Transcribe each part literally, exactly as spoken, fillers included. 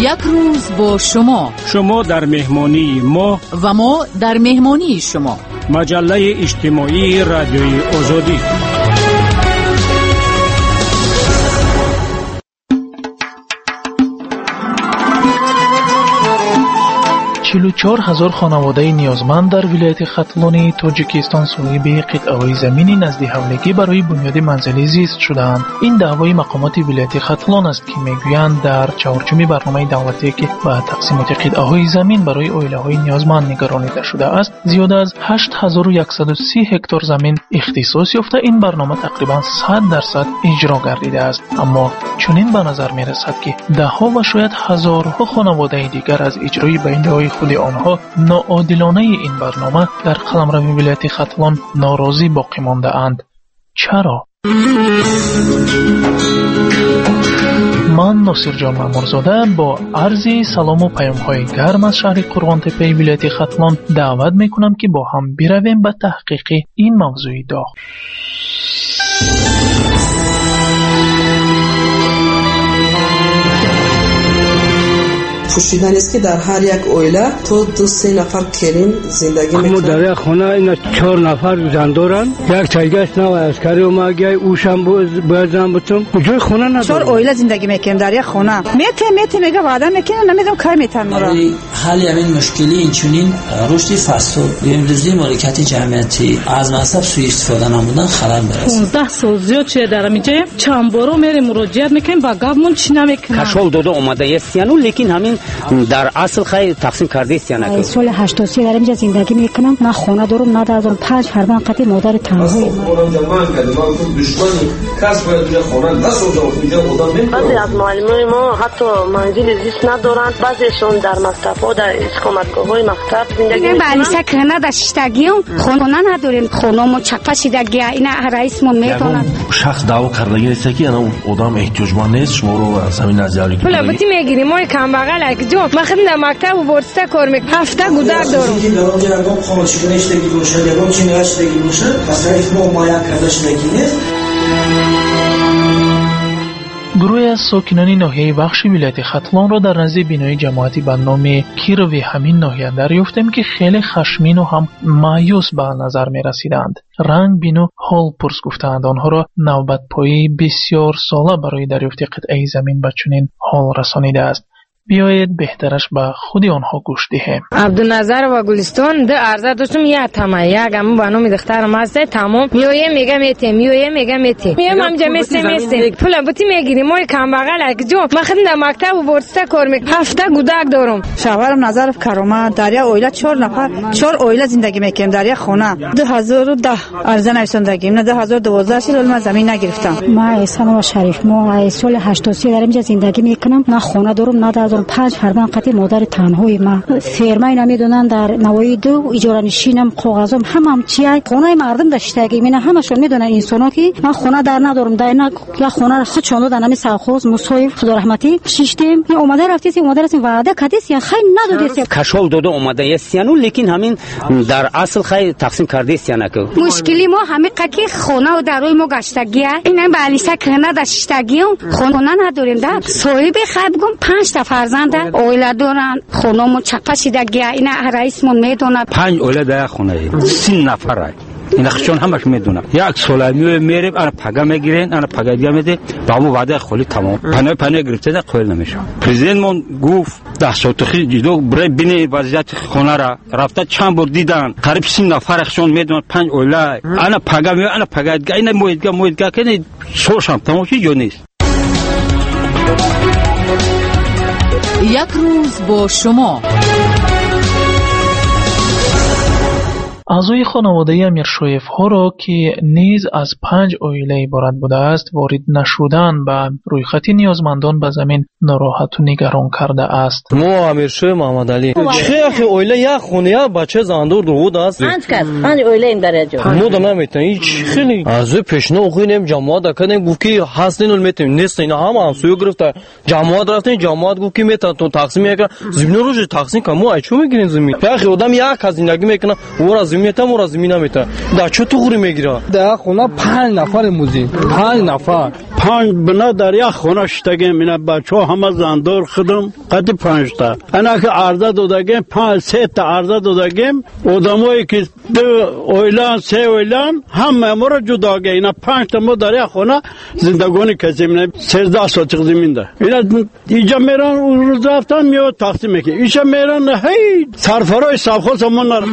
یک روز با شما، شما در مهمانی ما و ما در مهمانی شما. مجله اجتماعی رادیوی آزادی. چهل و چهار هزار خانواده نیازمند در ولایت ختلان تاجیکستان صاحب قطعه‌های زمین نزد حملگی برای بنیاد منزلی زیست شدند. این دعوای مقامات ولایت ختلان است که میگویند در چهارچوب برنامه دولتی که با تقسیمات قطعه‌های زمین برای عائله‌های نیازمند نگرانیده شده است، زیاده از هشت هزار و صد و سی هکتار زمین اختصاص یافته این برنامه تقریباً صد درصد اجرا گردیده است. اما چنین به نظر می‌رسد که ده‌ها و شاید هزارها خانواده دیگر از اجرای باینده‌های خود آنها ناعادلانه این برنامه در قلمرو ولایت ختلان ناراضی باقی مانده اند. چرا؟ من ناصر جان مامورزاده با عرض سلام و پیام‌های گرم از شهر قرغان‌تپه ولایت ختلان دعوت میکنم که با هم برویم به تحقیق این موضوع داغ. پوشیدن است که در هر یک عائله تو دو سه نفر کریم زندگی میکنن. اما در یک خانه اینا چهار نفر زن دارن. یک چایگاش نه عسکری و ماگی اوشم باید زن بتم. جای خانه ندارن. چهار عائله زندگی میکنیم در یک خانه. میته میته میگه وعده میکنه نمیدونم کار میتن مرا. حل همین مشکلی اینچنین رشد فساد و امروزی مالکیت جمعیتی از مصرف سوء استفاده نمودن خلل برسه. پانزده سال زیاد شده در اینجا چند بارو میریم مراجعت میکنیم با گاومون چی نمیکنن. کشول داده اومده است یعنی لیکن همین در اصل خیلی تقسیم کرده است یعنی سال هشتاد و سه در اینجا زندگی میکنم. نه خانه دارم نه دارم. پنج فرزند قطعی مادر تنهایی من. بعضی از معلمای ما حتی منزل زیست ندارند. بعضیشون در مکتب‌ها در اقامتگاه‌های مکتب زندگی میکنن. بالیسا کنه داشتگیم خونه نداریم. خونمون چپا شدگی اینا رئیسمون میدونن. شخص دعوا کردگی است که انا آدم احتیاجمند نیست شما رو از همین نظری پول بودی میگیریم ما کم بغل جو ما خدمت مکتب و بورسته کار میکنم. هفته گودر دارم. که دارم جنگام خالص کنشته گیروشه دیگه چی نشته گیروشه پس اسم مایا کردش نگینه. گروهی از ساکنان ناحیه بخش ولایت ختلان را در نزد بینای جماعتی به نام کیروی همین ناحیه دریافتیم که خیلی خشمین و هم مایوس به نظر می رسیدند. رنگ بین و حال پرس گفتند آنها را نوبت پایی بسیار ساله برای دریافت قطعه زمین به چنین حال رسانیده است. بیایید بهترش به خودی آنها گوش دهیم. عبدالنظر و گلستان ده عرضه داشتم یه تمام یک هم با نام دخترم هست تمام میوه میگه میته میوه میگه میته میام همجا میسته میسته پول بوتی میگیریم ما کم بغل جو ما خدمت مکتب و بورسته کار میکنم. هفته گودک دارم. شوهرم نظر کارما در یک عائله چهار نفر چهار عائله زندگی میکنیم در یک خانه. دو هزار و ده عرضه نویسندگی نه دو هزار و دوازده سال من زمین نگرفتم. ما احسان و شریف ما سال هشتاد و سه در اینجا زندگی میکنم. نه خانه دارم نه دارم. پنج فرزند قطعی مادر تنهایی من. فرمای نمیدونن در نوای دو اجاره نشینم کاغذام هم هم چیه خونه مردم داشتگی مینا همشون میدونن انسانا که من خونه در ندارم. در نه یا خونه خودشون دادن نمی سرخوز مصاحب خدا رحمتی شیشتیم یا اومده رفتیسی اومده رسیم وعده کدیس یا خیلی ندادیسی کشول داده اومده است یعنی لیکن همین در اصل خیلی تقسیم کرده است یعنی که مشکلی ما همین که خونه و دروی ما گشتگیه اینا بالیسا کنه داشتگیم خونه نداریم. در صاحب خبگم پنج تا فرزند اویلا دارن. خونمون چپا شدگی اینا رئیسمون میدونه. پنج اوله در خونه سی نفره اینا خشون همش میدونن. یک سالامی میریم انا پگا میگیرن انا پگا دیگه میده با مو وعده خالی تمام پناه پناه گرفته ده قبول نمیشه. پرزیدنت من گفت ده سوتخی جدو برای بینی وضعیت خونه را رفته چند بار دیدن قریب سی نفر خشون میدونن. پنج اوله انا پگا می انا پگا دیگه اینا مویدگا مویدگا کنه سوشم تمام چی جو نیست. یک روز با شما. اعضای خانواده امیرشایف ها را که نیز از پنج عائله عبارت بوده است وارد نشدن به رویخط نیازمندان به زمین ناراحت و نگران کرده است. ما امیرشایف محمد علی چه عائله یک خونه یا بچه زندور درود است. پنج کس پنج عائله این درجه ما در نمیتونیم هیچ خیلی از پیشنهاد خوینیم جماعت کردیم گفت که هستین میتونیم نیست اینا هم هم سوی گرفته جماعت رفتیم جماعت گفت که میتون تو تقسیم یک زمین رو تقسیم کنم ما چه میگیرین زمین یا آدم یک از زندگی میکنه ور از разим мета мо разим намета да чо ту гури мегира да хона панҷ нафар музин панҷ нафар پنج بنا در یک خونه شدگیم اینا بچه ها همه زندار خودم قدی پنج تا اینا که عرضه دادگیم پنج سه تا عرضه دادگیم آدمایی که دو اویلان سه اویلان همه ما را جدا گه اینا پنج تا ما در یک خونه زندگانی کسیم اینا سیزده ساچق زمین ده اینا اینجا میرن روز رفتن میاد تقسیم میکنه اینجا میرن هی سرفرای سبخوز همون نر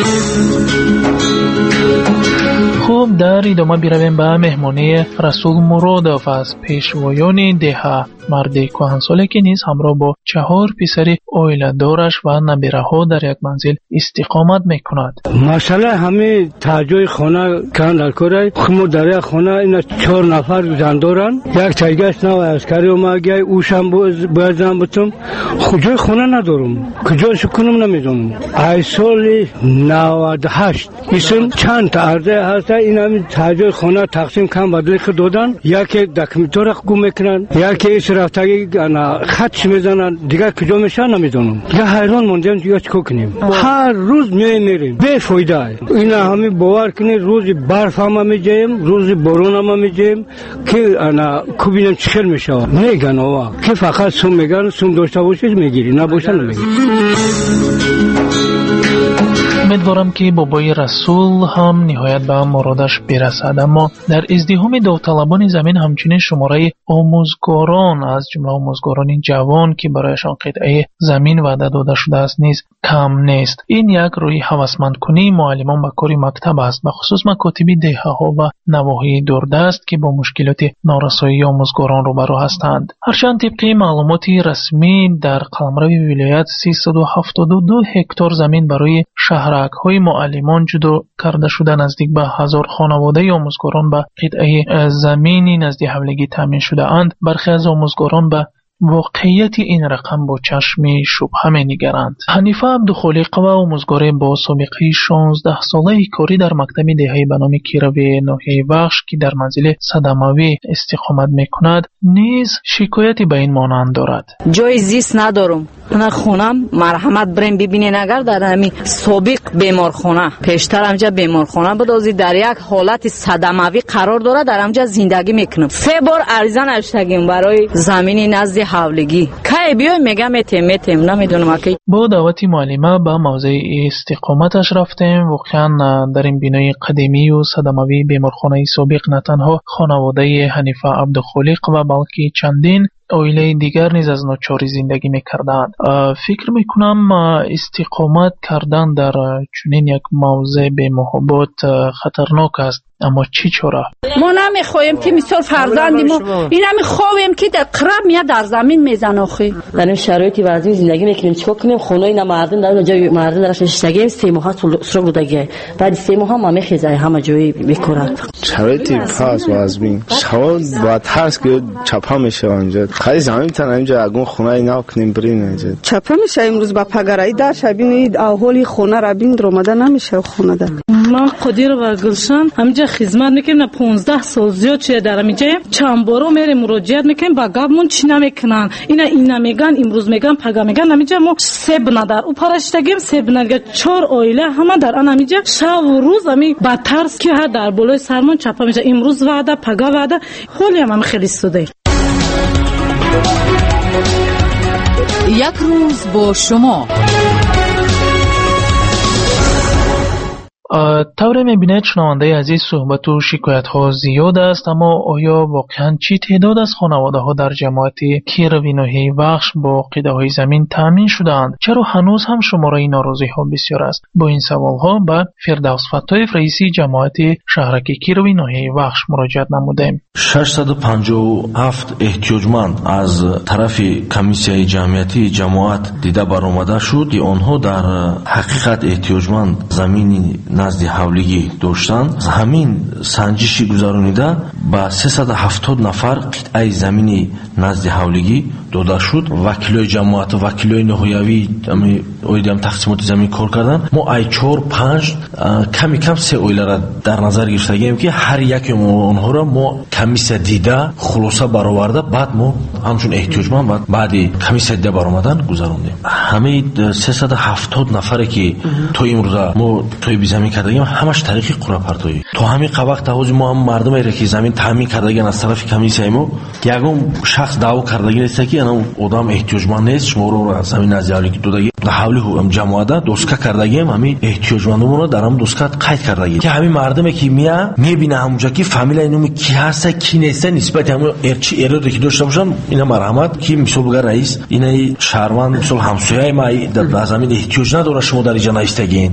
خوب در ادامه بیرویم به مهمانی رسول مرادوف از پیشوایان دهه مرد کهنساله که نیز همراه با چهار پسر اویله‌دارش و نبیره‌ها در یک منزل استقامت میکند. مسئله همه تاجای خانه کن در کره خمو در یک خانه اینا چهار نفر زن دارن یک تایگست نو عسکری اومد گای اوشم باید زن بتم کجای خانه ندارم کجاش کنم نمیدونم ای سال نود و هشت اسم چند تا عرضه هست اینا همین تاجای خانه تقسیم کن بدلی که دادن یکی دکمتور گم میکنن یکی رفتگی خطش میزنن دیگه کجا میشن نمیدونم دیگه حیران موندیم دیگه چیکار کنیم هر روز میایم میریم بی فایده اینا همین باور کنید روز برف هم میجیم روز بارون هم میجیم که انا کوبینم چخل میشه میگن آوا که فقط سوم میگن سوم داشته باشید میگیری نباشه نمیگیری. امیدوارم که بابای رسول هم نهایت به مرادش برسد، اما در ازدحام داوطلبان زمین همچنین شماره آموزگاران از جمله آموزگاران جوان که برایشان قطعه زمین وعده داده شده است نیز کم نیست. این یک روی هوسمند کنی معلمان به کار مکتب است، به خصوص مکاتب دهه‌ها و نواحی دوردست که با مشکلات نارسایی آموزگاران روبرو هستند. هرچند طبق معلومات رسمی در قلمرو ولایت سیصد و هفتاد و دو هکتار زمین برای شهرک‌های معلمان جدا کرده شده، نزدیک به هزار خانواده آموزگاران به قطعه زمینی نزد حولگی تامین شده اند. برخی از آموزگاران به واقعیت این رقم با چشم شبهه می‌نگرند. حنیفه عبدالخالق و آموزگار با سابقه شانزده ساله کاری در مکتب دهه به نام کیروی ناحیه وخش که در منزل صدموی استقامت می‌کند نیز شکایتی به این مانند دارد. جای زیست ندارم. من خونم مرحمت بریم ببینین اگر در همین سابق بیمارخانه پیشتر همجا بیمارخانه بدازی در یک حالت صدموی قرار داره در همجا زندگی میکنم. سه بار عریضه نوشتگیم برای زمینی نزد حولگی کی بیای میگم میتیم میتیم نمیدونم کی. با دعوت معلمه به موضع استقامتش رفتیم. واقعا در این بینای قدیمی و صدموی بیمارخانه سابق نه تنها خانواده حنیفه عبدالخالق و بلکه چندین اویله دیگر نیز از ناچاری زندگی میکردند. فکر میکنم استقامت کردن در چنین یک موضع به محبت خطرناک است، اما چی چاره؟ ما نمیخوایم که مثال فرزندی ما این همی خواهیم که در قرب میاد در زمین میزن آخی در این شرایطی وضعی زندگی میکنیم چیکار کنیم؟ خونه اینا مردم در جای مردم درش نشستگیم سه ماه سر بودگی بعد سه ماه هم میخیزه همه جایی میکنن شرایطی پاس وازبین شوال با ترس که چپا میشه اونجا خیلی زمین تن اینجا اگون خونه اینا کنیم برین اینجا چپا میشه امروز با پگرایی در شبین اهالی خونه را بین درآمده نمیشه خونه در من قدیر و گلشن همینجا خدمت میکنم پانزده سال زیاد چه در اینجا چند بارو میره مراجعت میکنم با گابمون چی نمیکنن اینا اینا میگن امروز میگن پگا میگن همینجا ما سب ندار او پرشتگیم سب نگه چهار عائله همه در آن همینجا شب و روز همین با ترس که هر در بالای سرمون چپا میشه امروز وعده پگا وعده خیلی هم خیلی سوده. یک روز با شما طور میبینید شنونده عزیز صحبت و شکایت ها زیاد است، اما آیا واقعا چی تعداد از خانواده ها در جماعت کیروی ناحیه وخش با قطعه های زمین تامین شدند؟ چرا هنوز هم شماره ناراضی ها بسیار است؟ با این سوال ها به فردوس فتایف رئیس جماعت شهرک کیروی ناحیه وخش مراجعت نمودیم. ششصد و پنجاه و هفت احتیاجمند از طرف کمیسیای جمعیتی جماعت دیده برآمده شد که آنها در حقیقت احتیاجمند زمینی نزد حولگی داشتند. همین سنجشی گذرانیده با سیصد و هفتاد نفر قطعه زمینی نزد حولگی داده شد. وکیلای جماعت و وکیلای نهایوی оиди ҳам тақсимоти замин кор кардан, мо ай чор панҷ ками кам се оилара дар назар гирифтагем ки ҳар яке онҳоро мо комиссия дида хулоса бароварда баъд мо ҳамчун эҳтиёҷманд баъд баъди комиссия дида баромадан гузарондем. ҳамаи сесад ҳафтод нафаре ки то имрӯза мо тоиби замин кардагем ҳамаш тариқи қуръапартоӣ. То ҳамин вақт ҳозир мо ҳам мардумере ки замин таъмин кардаган аз тарафи комиссияи мо ягон шахс даъво кардаги нест ки ана одам эҳтиёҷманд нест, шуморо замин назди ҳавлигӣ додаги дар ҳавли ҷамоада доска кардагем, ҳамин эҳтиёҷмандонро дар ҳам доска қайд кардагем ки ҳамин мардуме ки мия мебина ҳамунҷа ки фамилияи номи ки ҳаста ки неста нисбати ҳамун эрчи эроде ки дошта бошанд ина марҳамат ки мисол бигар раис инаи шаҳрванд мисол ҳамсояи ма дар замин эҳтиёҷ надора шумо дар иҷа наистагин.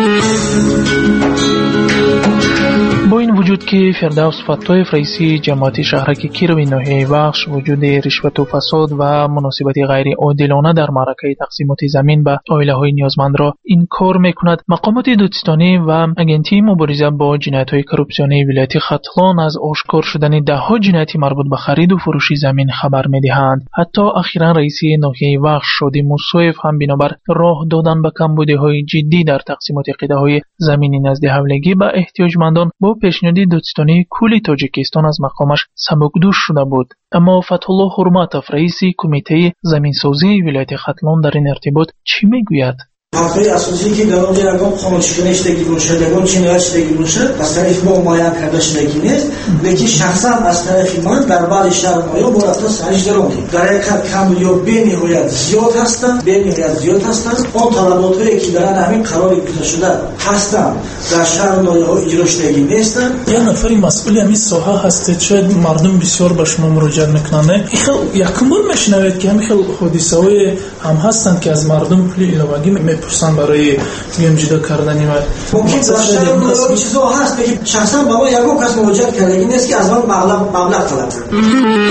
با این وجود که فردوس فتویف رئیسی جماعت شهرک کیروی ناحیه بخش وجود رشوت و فساد و مناسبت غیر عادلانه در معرکه تقسیمات زمین به عائله‌های نیازمند را انکار می‌کند، مقامات دادستانی و اگنتی مبارزه با جنایت‌های کورپسیونی ولایت ختلان از آشکار شدن ده‌ها جنایت مربوط به خرید و فروش زمین خبر می‌دهند. حتی اخیراً رئیس ناحیه بخش شادی موسویف هم بنابر راه دادن به کمبودی‌های جدی در تقسیمات قطعه‌های زمینی نزد حولگی به احتیاجمندان با پیشنهاد دادستانی کل تاجیکستان از مقامش سبکدوش شده بود. اما فتح‌الله حرمتوف رئیس کمیته زمینسازی ولایت ختلان در این ارتباط چی میگوید؟ حرفای اساسی که در اونجا یکم خاموشی شدگی باشد، یکم چینه‌ای شدگی باشد، از طرف ما مایه کرده شدگی نیست، لیکن شخصا از طرف من در بعض شهر مایا مرتب سرش دارم. در یک کم یا به نهایت زیاد هستند، به نهایت زیاد هستند. آن طلباتی که در همین قرار گذاشته شده هستند، در شهر مایا اجرا شدگی نیستند. یک نفر مسئول همین ساحه هست، شاید مردم بسیار به شما مراجعه میکنند. خیلی یکم بار میشنوید که همین خیلی حادثه‌های هم هستند که از مردم پول ایلاوگی میپرسن برای میام جدا کردنی. ممکن داشتن اون چیزا هست که شخصا با ما یکو کس مراجعه کردگی نیست که از من مبلغ مبلغ طلب کنه.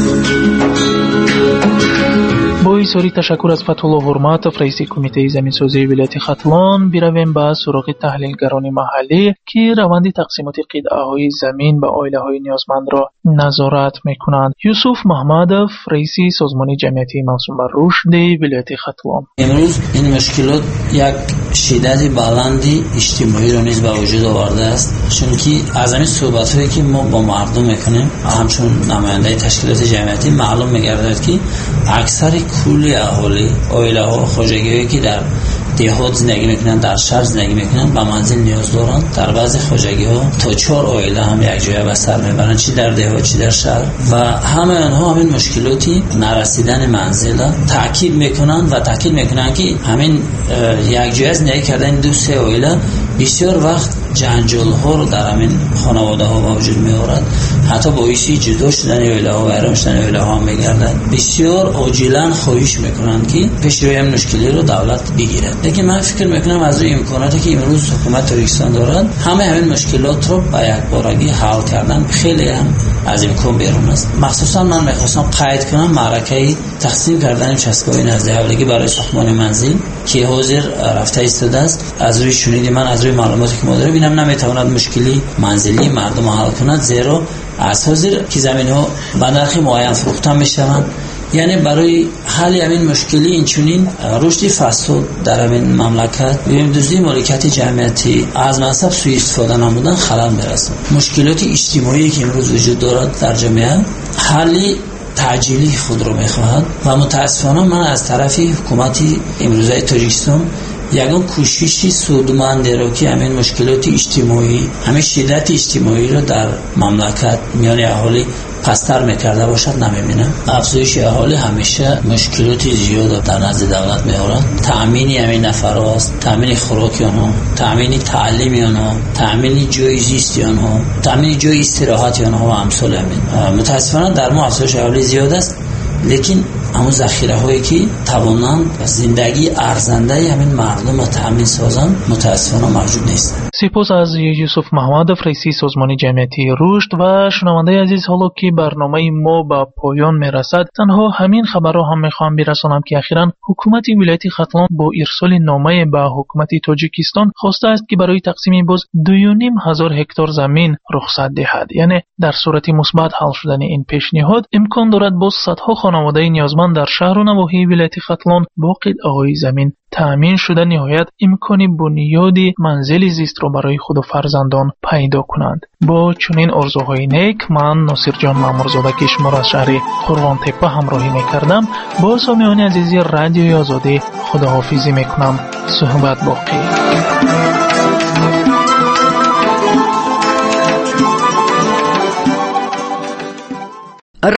با اظهار تشکر از فتح‌الله حرمتوف رئیس کمیته زمینسازی ولایت ختلان برویم به سراغ تحلیلگران محلی که روند تقسیمات قطعه‌های زمین به عائله‌های نیازمند را نظارت می‌کنند. یوسف محمدوف رئیس سازمان جمعیتی موسوم به رشد ولایت ختلان: امروز این مشکلات یک شدت بلندی اجتماعی را نیز به وجود آورده است، چون که از همین صحبت‌هایی که ما با مردم می‌کنیم همچون نماینده تشکیلات جمعیتی معلوم می‌گردد که اکثر کل اهالی عائله‌ها خواجگی‌هایی که در دیهات زندگی میکنن، در شهر زندگی میکنن، به منزل نیاز دارن. در بعضی خواجگی‌ها تا چهار عائله هم یک جای به سر میبرن، چی در دیهات چی در شهر، و همه آنها همین مشکلاتی نرسیدن منزل تاکید میکنن و تاکید میکنن که همین یک جای زندگی کردن دو سه عائله بسیار وقت جنجال ها رو در همین خانواده ها وجود می آورد، حتی باعث جدا شدن عائله ها و ویران شدن عائله ها میگردد. بسیار عاجلا خواهش میکنن که پیش روی این مشکلی رو دولت بگیرد. لیکن من فکر میکنم از روی امکاناتی که امروز حکومت تاجیکستان دارد، همه همین مشکلات رو با یک بارگی حل کردن خیلی هم از امکان بیرون است. مخصوصا من میخواستم قید کنم معرکه تقسیم کردن چسبای نزد حولگی برای ساختمان منزل که حاضر رفته ایستاده است. از روی شنیدی من از روی معلوماتی که ما داریم اینم نمیتواند مشکلی منزلی مردم حل کند، زیرا از حاضر که زمین ها به نرخ معین فروخته میشوند. یعنی برای حل همین مشکلی اینچنین رشد فساد در همین مملکت و دزدی مالکیت جمعیتی از منصب سوء استفاده نمودن خلل میرسد. مشکلات اجتماعی که امروز وجود دارد در جامعه حل تعجیلی خود رو میخواهد و متاسفانه من از طرف حکومت امروزه تاجیکستان یگان کوششی سودمند را که همین مشکلات اجتماعی، همین شدت اجتماعی را در مملکت میان اهالی پستر میکرده باشد نمیبینم. افزایش اهالی همیشه مشکلات زیاد در نزد دولت میآورد. تأمین همین نفرات، تأمین خوراک آنها، تأمین تعلیم آنها، تأمین جای زیست آنها، تأمین جای استراحت آنها و امثال همین. متاسفانه در ما افزایش اهالی زیاد است، لیکن همون ذخیره هایی که توانند زندگی ارزنده همین مردم را تامین سازند متاسفانه موجود نیست. سپاس از یوسف محمدوف رئیس سازمان جمعیتی رشد. و شنونده عزیز، حالا که برنامه ما به پایان میرسد، تنها همین خبر را هم میخوام برسانم که اخیراً حکومت ولایت ختلان با ارسال نامه به حکومت تاجیکستان خواسته است که برای تقسیم باز دو و نیم هزار هکتار زمین رخصت دهد. یعنی در صورت مثبت حل شدن این پیشنهاد امکان دارد باز صدها خانواده نیازمند در شهر و نواحی ولایت ختلان با قطعه‌های زمین تأمین شده نهایت امکان بنیادی منزل زیست را برای خود و فرزندان پیدا کنند. با چنین آرزوهای نیک من ناصر جان مامورزاده که شما را از شهر قرغان تپه همراهی میکردم. با سامعان عزیزی رادیوی آزادی خداحافظی میکنم. صحبت باقی.